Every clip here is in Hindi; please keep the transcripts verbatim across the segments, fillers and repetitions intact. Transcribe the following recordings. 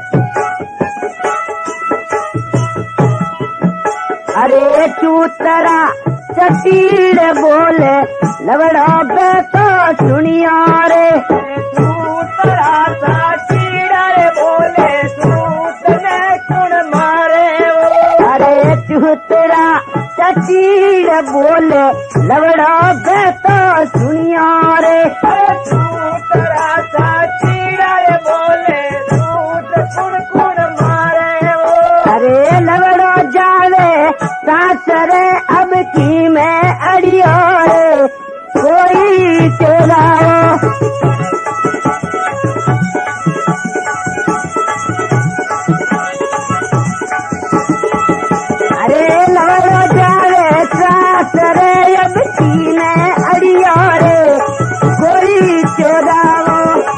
अरे चूतरा चटीड़ बोले लवड़ा बे तो सुनिया रे। चूतरा चटीड़ बोले सूत ने कुण मारे वो। अरे चूतरा चटीड़ बोले लवड़ा बे तो सुनिया रे। चूतरा चटीड़ बोले सूत कुण कुण मारे वो। अरे लवड़ो जावे सासरे अब की मैं अड़ियो रे कोई चोराओ। अरे लवड़ो जावे सासरे अब की मैं अड़ियो रे कोई चोराओ।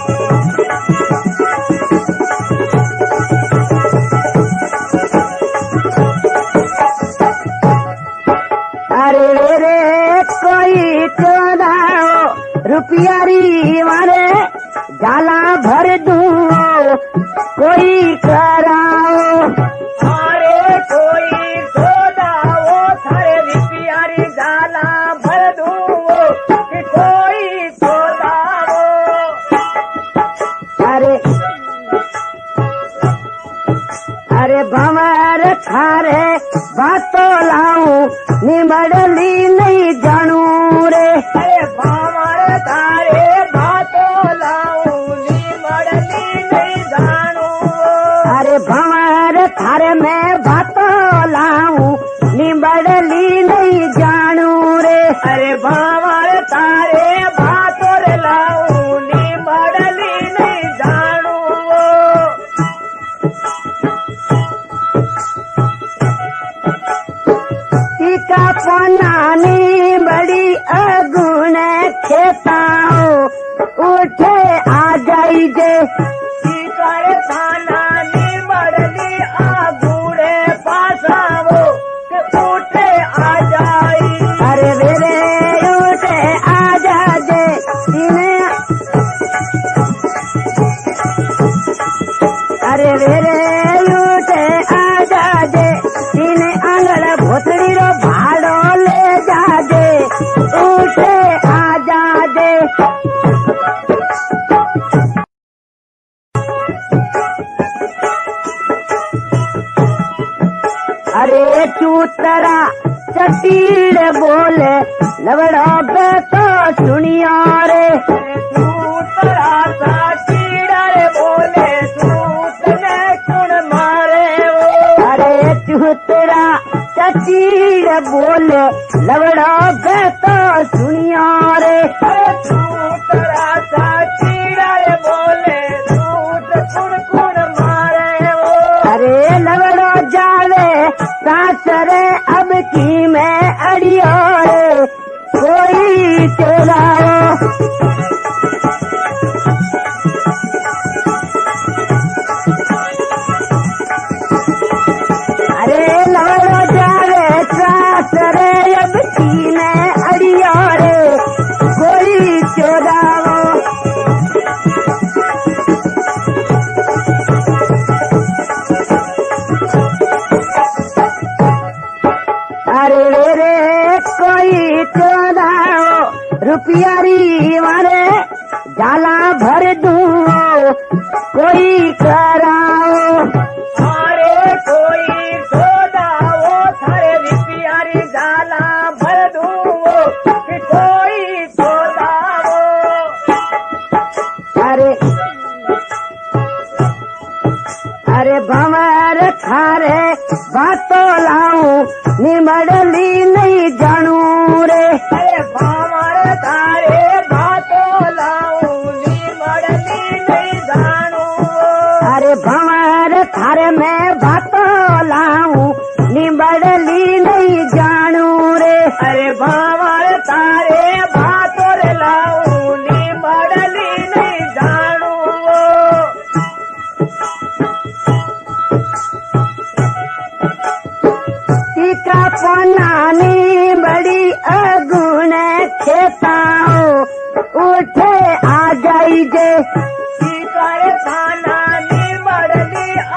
अरे रे कोई चोराओ रुपयारी मारे जाला भर दूं कोई कराओ। अरे कोई चोराओ थारे रुपयारी जाला भर दूं कि कोई चोराओ। अरे अरे भंवर थारे बातों लाऊं निमड़ली नहीं जानू रे। अरे भंवर थारे बातों लाऊं निमड़ली नहीं जानू। अरे भंवर थारे मैं बातों लाऊं निमड़ली नहीं जानू रे। अरे भंवर तारे बातों लाऊं निमड़ली नहीं जानू। टीका पनानी बड़ी अगुण खेताओ उठे आ जाई जे। कर थाना निमड़ली आगूड़े पासावो के उठे आ जाई। अरे मेरे उठे आ जा जे इन्हें। अरे मेरे उठे आ जा जे इन्हें आंगड़ भोतड़ी रो भाड़ो ले जा जे उठे आ जा जे। अरे चूतरा चटीड़ बोले लवड़ो बे तो सुनिया रे। चूतरा चटीड़ बोले सूत ने कुण मारे वो। अरे चूतरा चटीड़ बोले लवड़ो बे तो सुनिया रे। चूतरा चटीड़ बोले सूत कुण कुण मारे वो। अरे लवड़ो जावे सासरे अब की मैं अड़ियो रे कोई चोराओ। अरे लवड़ो जावे सासरे अब की मैं अड़ियो रे कोई चोराओ। अरे रे कोई चोराओ रुपयारी मारे जाला भर दूं कोई कराओ। अरे कोई चोराओ थारे रुपयारी जाला भर दूं कि कोई चोराओ। अरे अरे भंवर थारे बातों लाऊं निमड़ली नहीं जानू रे। अरे भंवर तारे बातों लाऊं निमड़ली नहीं जानू। अरे भंवर थारे मैं बातों लाऊं निमड़ली नहीं जानू रे। अरे भंवर तारे बातों लाऊं निमड़ली नहीं जानू। टीका पनानी बड़ी अगुण खेताओ उठे आ जाई जे। कर थाना निमड़ली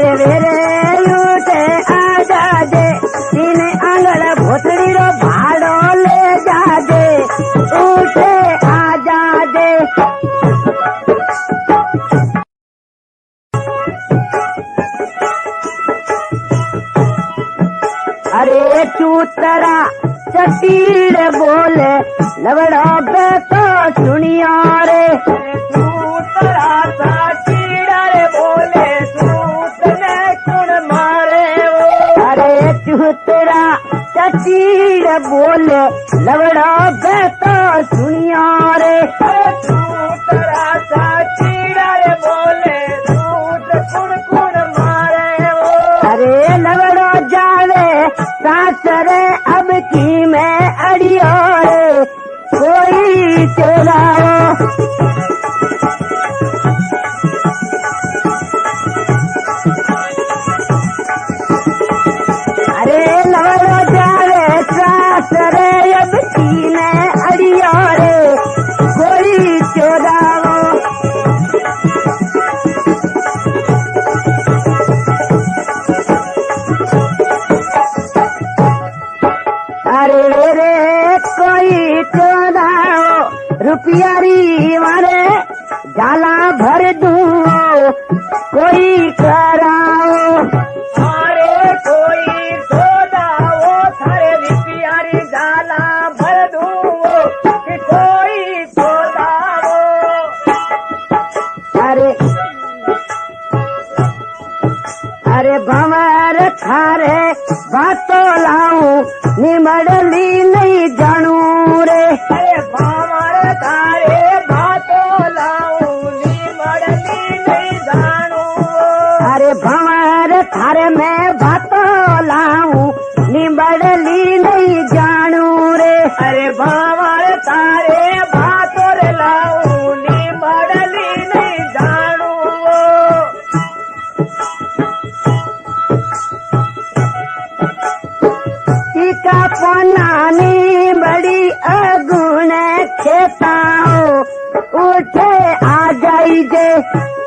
अरे वेरे उठे आजा दे तीन आंगल भोतड़ी रो भाड़ो ले जा दे उठे आजा दे अरे चूतरा चटीर बोले लवड़ो बे तो सुनिया रे चूतरा सा चीड़ा रे बोले सूत ने कुण मारे वो अरे चूतरा चटीर बोले लवड़ो बे तो सुनिया रे चूतरा सा चीड़ा रे बोले सूत कुण कुण मारे वो अरे लवड़ो जावे सासरे अब की मैं अड़ियो रे कोई चोराओ अरे लवड़ो जावे सासरे अब की मैं अड़ियो रे कोई चोराओ अरे रे कोई चोराओ रुपयारी मारे जाला भर दूं कोई कराओ अरे कोई सोदाओ थारे रिपियारी जाला भर दूं कि कोई सोदाओ अरे अरे भंवर थारे बातो लाऊं निमड़ली नहीं जानू रे अरे भावर तारे भातो लाऊं निमड़ली नहीं जानू अरे भंवर थारे मैं बातो लाऊं निमड़ली नहीं जानू रे अरे भावर तारे भातो रे लाऊं निमड़ली नहीं जानू टीका पनानी बड़ी अगुण खेताओ उठे आ जाई जे